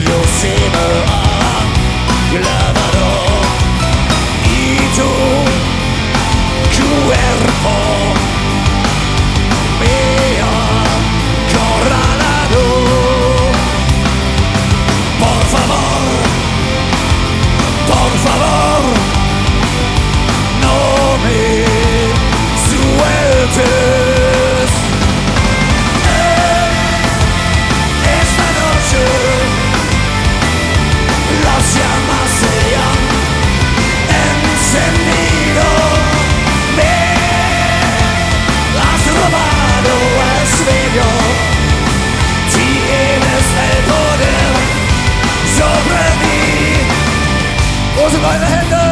Dios se me ha clavado y tu cuerpo me ha acorralado. Por favor, no me sueltes. Esta noche las llamas se han encendido. Me has robado el sueño. Tienes el poder sobre mí. Vamos a bailar, gente.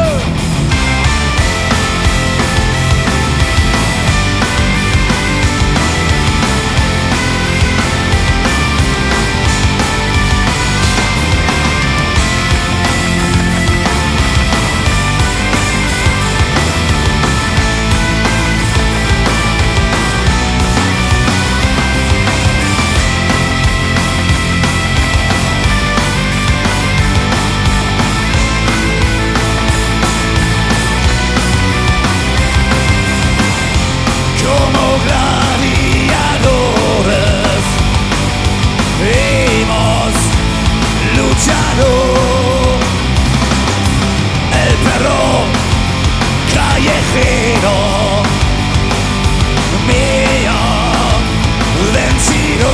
El perro callejero me ha vencido.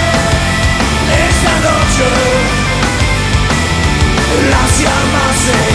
Esta noche las llamas se